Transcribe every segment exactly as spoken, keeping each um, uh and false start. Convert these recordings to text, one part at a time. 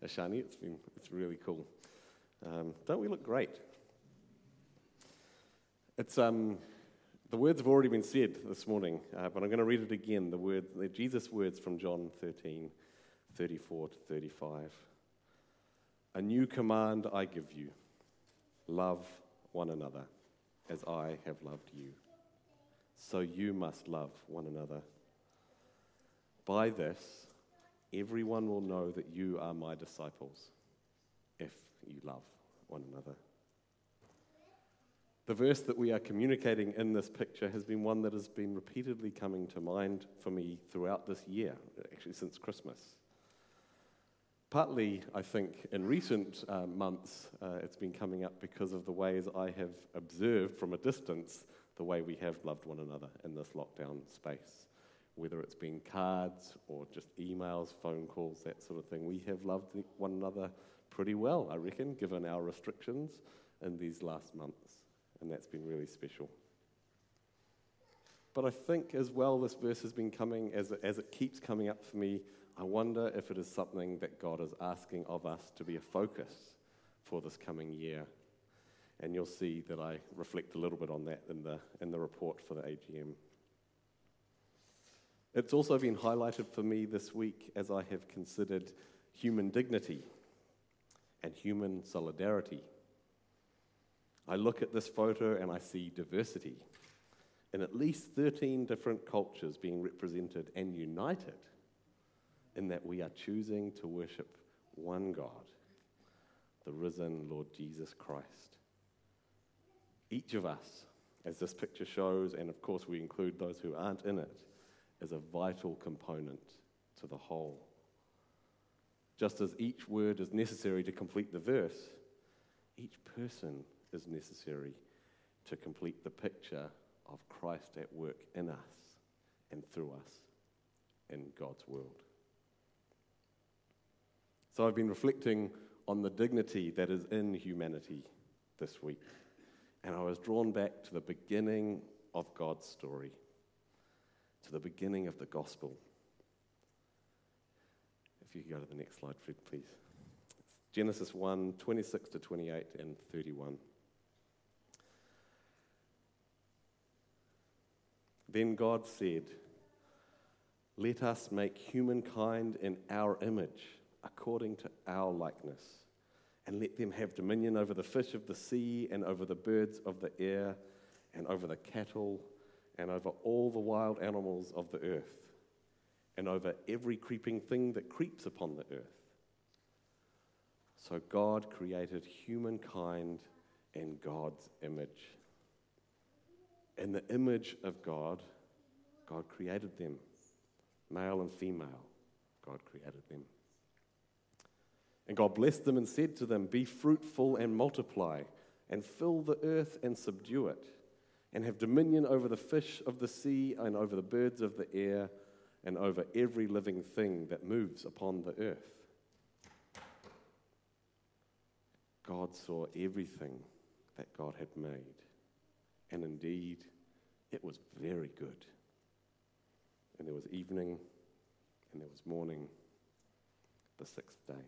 Ashani. It's been it's really cool. Um, don't we look great? It's um, the words have already been said this morning, uh, but I'm going to read it again. The words, the Jesus words from John thirteen, thirty-four to thirty-five. A new command I give you: love one another, as I have loved you. So you must love one another. By this, everyone will know that you are my disciples, if you love one another. The verse that we are communicating in this picture has been one that has been repeatedly coming to mind for me throughout this year, actually since Christmas. Partly, I think, in recent uh, months, uh, it's been coming up because of the ways I have observed from a distance the way we have loved one another in this lockdown space. Whether it's been cards or just emails, phone calls, that sort of thing, we have loved one another pretty well, I reckon, given our restrictions in these last months. And that's been really special. But I think as well this verse has been coming, as it, as it keeps coming up for me, I wonder if it is something that God is asking of us to be a focus for this coming year. And you'll see that I reflect a little bit on that in the, in the report for the A G M. It's also been highlighted for me this week as I have considered human dignity and human solidarity. I look at this photo and I see diversity in at least thirteen different cultures being represented and united in that we are choosing to worship one God, the risen Lord Jesus Christ. Each of us, as this picture shows, and of course we include those who aren't in it, is a vital component to the whole. Just as each word is necessary to complete the verse, each person is necessary to complete the picture of Christ at work in us and through us in God's world. So I've been reflecting on the dignity that is in humanity this week, and I was drawn back to the beginning of God's story, to the beginning of the gospel. If you could go to the next slide, Fred, please. It's Genesis one, twenty-six to twenty-eight and thirty-one. Then God said, "Let us make humankind in our image, according to our likeness, and let them have dominion over the fish of the sea and over the birds of the air and over the cattle and over all the wild animals of the earth, and over every creeping thing that creeps upon the earth." So God created humankind in God's image. In the image of God, God created them. Male and female, God created them. And God blessed them and said to them, "Be fruitful and multiply, and fill the earth and subdue it, and have dominion over the fish of the sea and over the birds of the air and over every living thing that moves upon the earth." God saw everything that God had made, and indeed it was very good. And there was evening, and there was morning, the sixth day.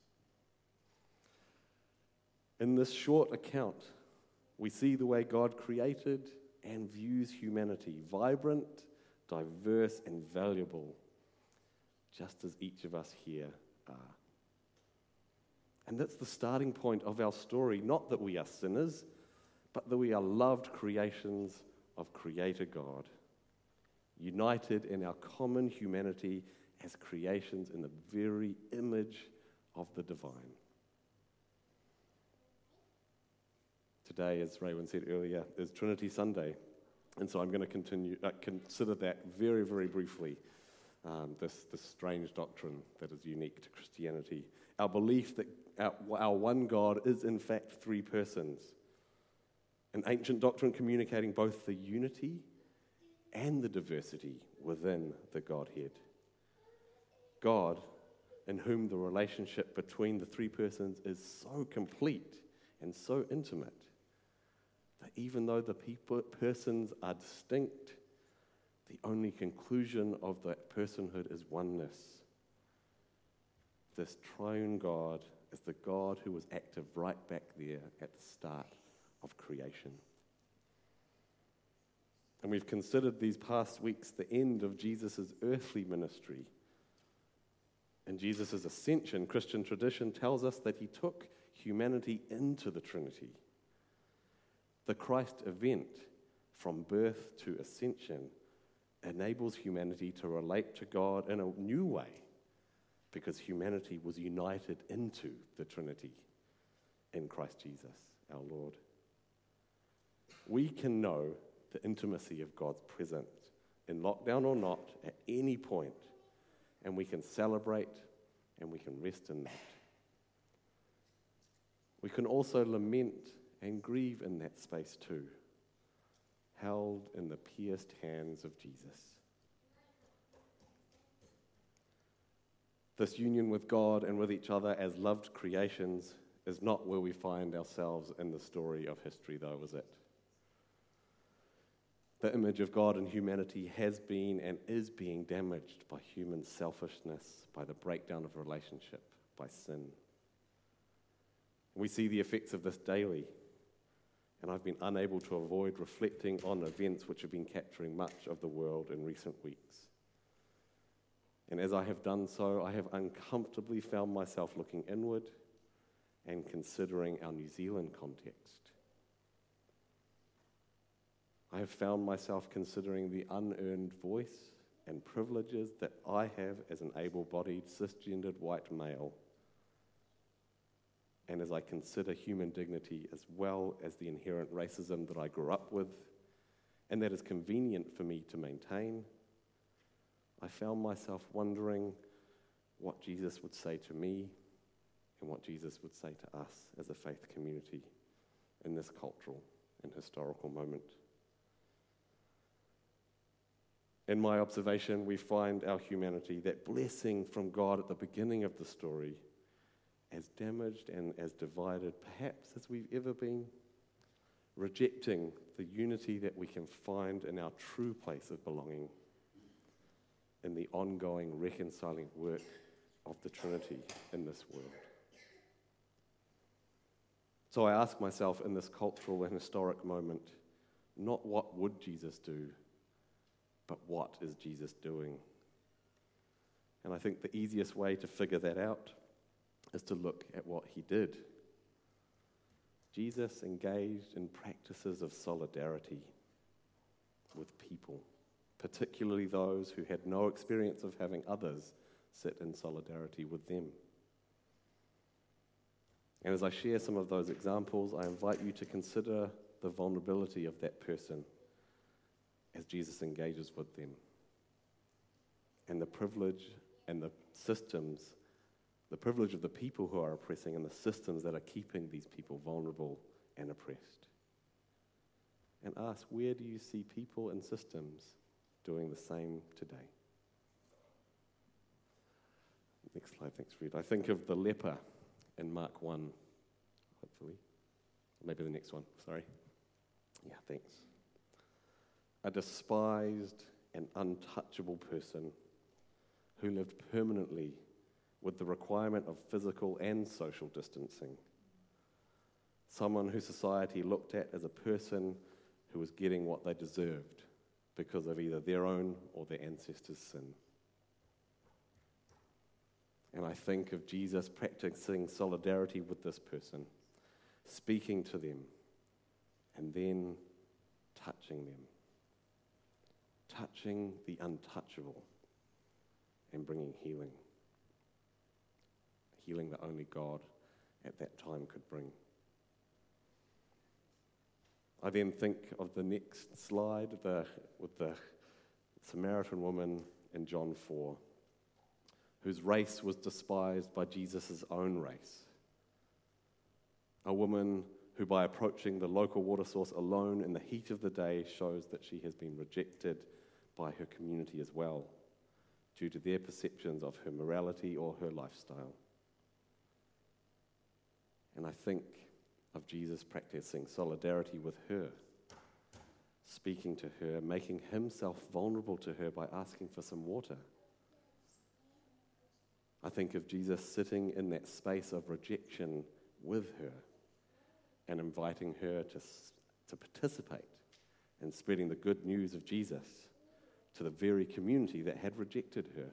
In this short account, we see the way God created and views humanity, vibrant, diverse, and valuable, just as each of us here are. And that's the starting point of our story, not that we are sinners, but that we are loved creations of Creator God, united in our common humanity as creations in the very image of the divine. Today, as Raywin said earlier, is Trinity Sunday, and so I'm going to continue uh, consider that very, very briefly, um, this, this strange doctrine that is unique to Christianity. Our belief that our, our one God is in fact three persons, an ancient doctrine communicating both the unity and the diversity within the Godhead. God, in whom the relationship between the three persons is so complete and so intimate, that even though the people, persons are distinct, the only conclusion of that personhood is oneness. this triune God as the God who was active right back there at the start of creation. And we've considered these past weeks the end of Jesus' earthly ministry. In Jesus' ascension, Christian tradition tells us that he took humanity into the Trinity. The Christ event, from birth to ascension, enables humanity to relate to God in a new way because humanity was united into the Trinity in Christ Jesus, our Lord. We can know the intimacy of God's presence in lockdown or not at any point, and we can celebrate and we can rest in that. We can also lament and grieve in that space too, held in the pierced hands of Jesus. This union with God and with each other as loved creations is not where we find ourselves in the story of history, though, is it? The image of God in humanity has been and is being damaged by human selfishness, by the breakdown of relationship, by sin. We see the effects of this daily, and I've been unable to avoid reflecting on events which have been capturing much of the world in recent weeks. And as I have done so, I have uncomfortably found myself looking inward and considering our New Zealand context. I have found myself considering the unearned voice and privileges that I have as an able-bodied, cisgendered white male, and as I consider human dignity as well as the inherent racism that I grew up with, and that is convenient for me to maintain, I found myself wondering what Jesus would say to me and what Jesus would say to us as a faith community in this cultural and historical moment. In my observation, we find our humanity, that blessing from God at the beginning of the story, as damaged and as divided, perhaps as we've ever been, rejecting the unity that we can find in our true place of belonging, in the ongoing reconciling work of the Trinity in this world. So I ask myself in this cultural and historic moment, not what would Jesus do, but what is Jesus doing? And I think the easiest way to figure that out is to look at what he did. Jesus engaged in practices of solidarity with people, particularly those who had no experience of having others sit in solidarity with them. And as I share some of those examples, I invite you to consider the vulnerability of that person as Jesus engages with them, and the privilege and the systems, the privilege of the people who are oppressing and the systems that are keeping these people vulnerable and oppressed. And ask, where do you see people and systems doing the same today? Next slide, thanks, Fred. I think of the leper in Mark one, hopefully. Maybe the next one, sorry. Yeah, thanks. A despised and untouchable person who lived permanently with the requirement of physical and social distancing. Someone who society looked at as a person who was getting what they deserved because of either their own or their ancestors' sin. And I think of Jesus practicing solidarity with this person, speaking to them, and then touching them. Touching the untouchable and bringing healing. Healing that only God at that time could bring. I then think of the next slide the, with the Samaritan woman in John four, whose race was despised by Jesus' own race. A woman who, by approaching the local water source alone in the heat of the day, shows that she has been rejected by her community as well, due to their perceptions of her morality or her lifestyle. And I think of Jesus practicing solidarity with her, speaking to her, making himself vulnerable to her by asking for some water. I think of Jesus sitting in that space of rejection with her and inviting her to, to participate in spreading the good news of Jesus to the very community that had rejected her.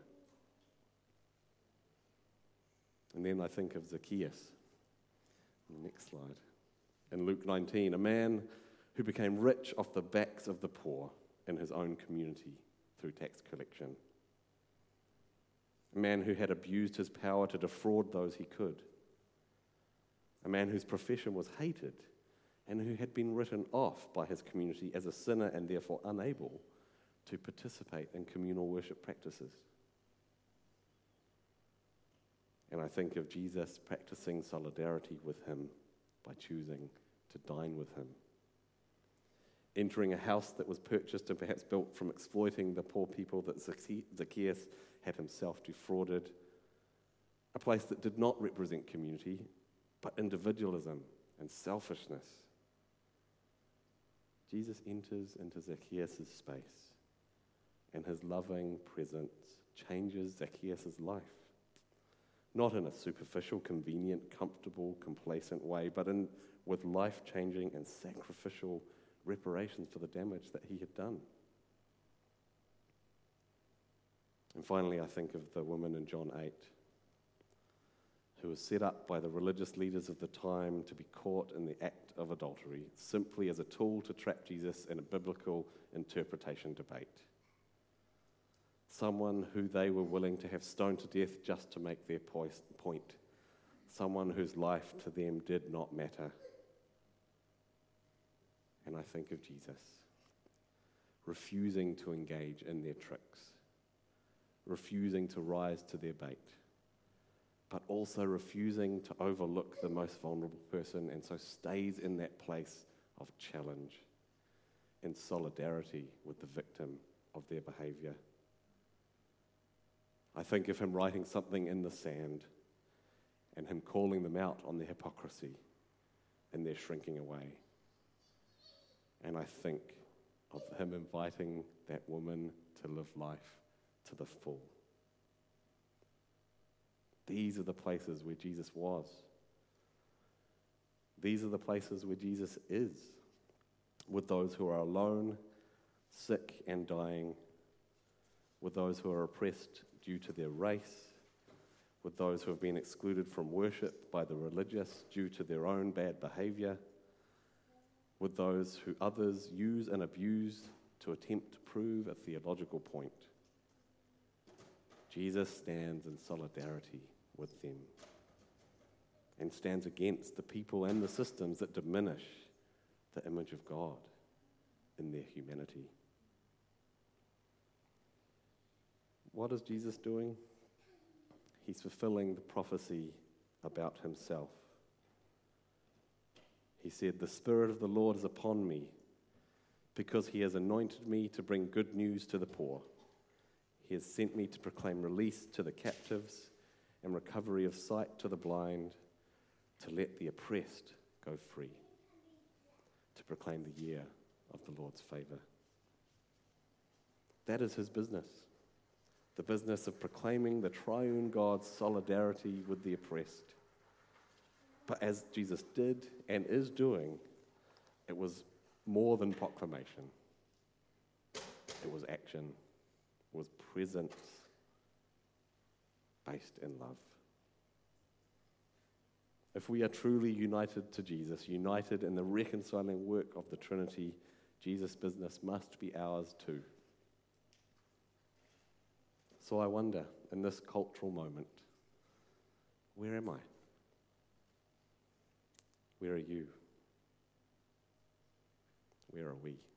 And then I think of Zacchaeus. Next slide. In Luke nineteen, a man who became rich off the backs of the poor in his own community through tax collection. A man who had abused his power to defraud those he could. A man whose profession was hated and who had been written off by his community as a sinner and therefore unable to participate in communal worship practices. And I think of Jesus practicing solidarity with him by choosing to dine with him. Entering a house that was purchased and perhaps built from exploiting the poor people that Zacchaeus had himself defrauded. A place that did not represent community, but individualism and selfishness. Jesus enters into Zacchaeus' space, and his loving presence changes Zacchaeus' life. Not in a superficial, convenient, comfortable, complacent way, but in with life-changing and sacrificial reparations for the damage that he had done. And finally, I think of the woman in John eight, who was set up by the religious leaders of the time to be caught in the act of adultery, simply as a tool to trap Jesus in a biblical interpretation debate. Someone who they were willing to have stoned to death just to make their point. Someone whose life to them did not matter. And I think of Jesus, refusing to engage in their tricks, refusing to rise to their bait, but also refusing to overlook the most vulnerable person, and so stays in that place of challenge, in solidarity with the victim of their behavior. I think of him writing something in the sand and him calling them out on their hypocrisy and their shrinking away. And I think of him inviting that woman to live life to the full. These are the places where Jesus was. These are the places where Jesus is, with those who are alone, sick and dying, with those who are oppressed due to their race, with those who have been excluded from worship by the religious due to their own bad behavior, with those who others use and abuse to attempt to prove a theological point. Jesus stands in solidarity with them and stands against the people and the systems that diminish the image of God in their humanity. What is Jesus doing? He's fulfilling the prophecy about himself. He said, "The Spirit of the Lord is upon me, because he has anointed me to bring good news to the poor. He has sent me to proclaim release to the captives and recovery of sight to the blind, to let the oppressed go free, to proclaim the year of the Lord's favor." That is his business, the business of proclaiming the triune God's solidarity with the oppressed. But as Jesus did and is doing, it was more than proclamation. It was action. It was presence based in love. If we are truly united to Jesus, united in the reconciling work of the Trinity, Jesus' business must be ours too. So I wonder, in this cultural moment, where am I? Where are you? Where are we?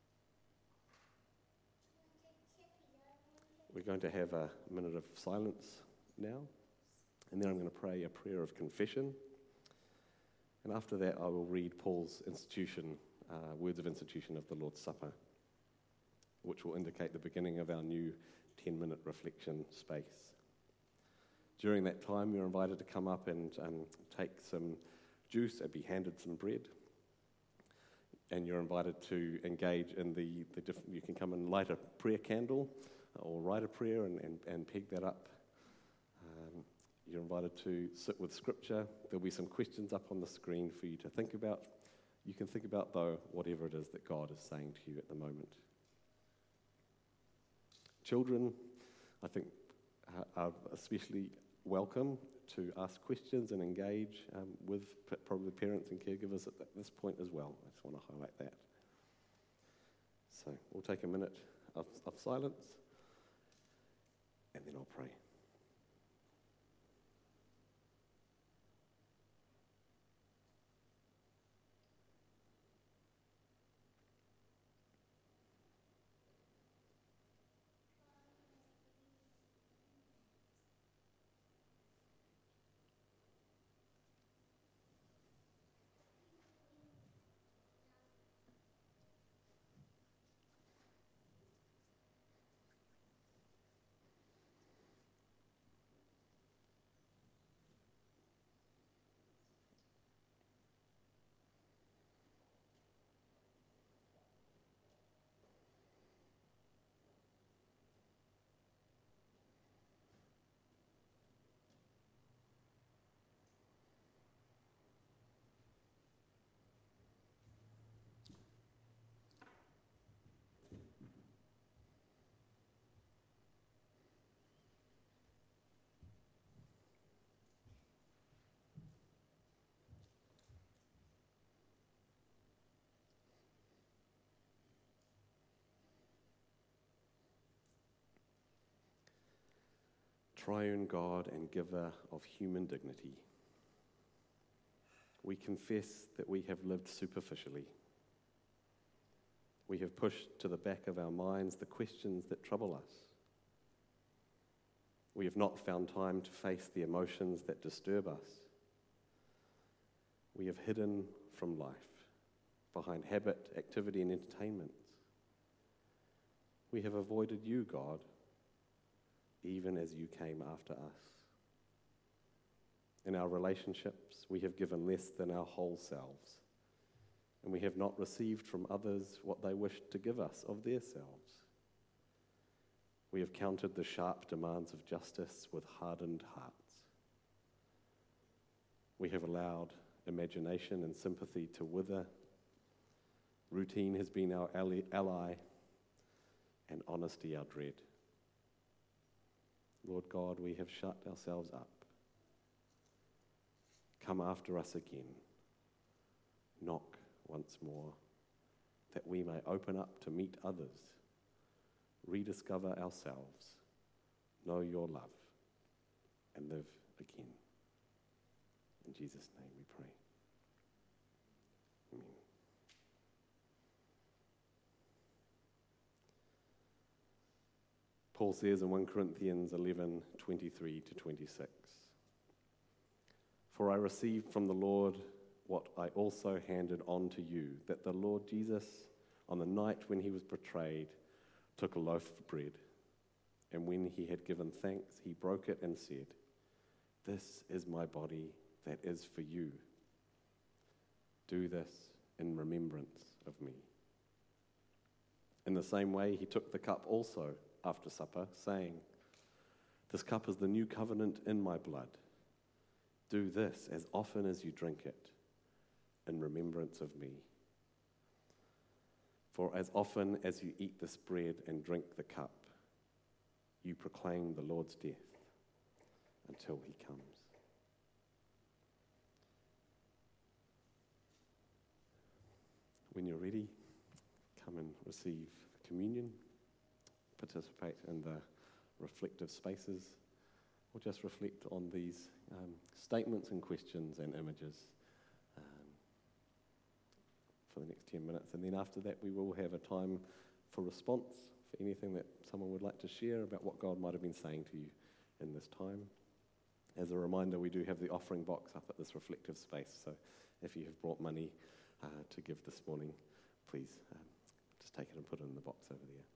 We're going to have a minute of silence now, and then I'm going to pray a prayer of confession. And after that, I will read Paul's institution, uh, words of institution of the Lord's Supper, which will indicate the beginning of our new ten-minute reflection space. During that time, you're invited to come up and um, take some juice and be handed some bread. And you're invited to engage in the, the different, you can come and light a prayer candle or write a prayer and, and, and peg that up. Um, you're invited to sit with Scripture. There'll be some questions up on the screen for you to think about. You can think about, though, whatever it is that God is saying to you at the moment. Children, I think, are especially welcome to ask questions and engage um, with p- probably parents and caregivers at this point as well. I just want to highlight that. So we'll take a minute of, of silence, and then I'll pray. Triune God and giver of human dignity, we confess that we have lived superficially. We have pushed to the back of our minds the questions that trouble us. We have not found time to face the emotions that disturb us. We have hidden from life behind habit, activity, and entertainment. We have avoided you, God, even as you came after us. In our relationships, we have given less than our whole selves, and we have not received from others what they wished to give us of their selves. We have countered the sharp demands of justice with hardened hearts. We have allowed imagination and sympathy to wither. Routine has been our ally, and honesty our dread. Lord God, we have shut ourselves up. Come after us again. Knock once more, that we may open up to meet others, rediscover ourselves, know your love, and live again. In Jesus' name we pray. Amen. Paul says in First Corinthians eleven, twenty-three to twenty-six, "For I received from the Lord what I also handed on to you, that the Lord Jesus, on the night when he was betrayed, took a loaf of bread, and when he had given thanks, he broke it and said, 'This is my body that is for you. Do this in remembrance of me.' In the same way, he took the cup also after supper, saying, 'This cup is the new covenant in my blood. Do this as often as you drink it in remembrance of me. For as often as you eat this bread and drink the cup, you proclaim the Lord's death until he comes.'" When you're ready, come and receive communion. Participate in the reflective spaces, or just reflect on these um, statements and questions and images um, for the next ten minutes. And then after that, we will have a time for response, for anything that someone would like to share about what God might have been saying to you in this time. As a reminder, we do have the offering box up at this reflective space, so if you have brought money uh, to give this morning, please um, just take it and put it in the box over there.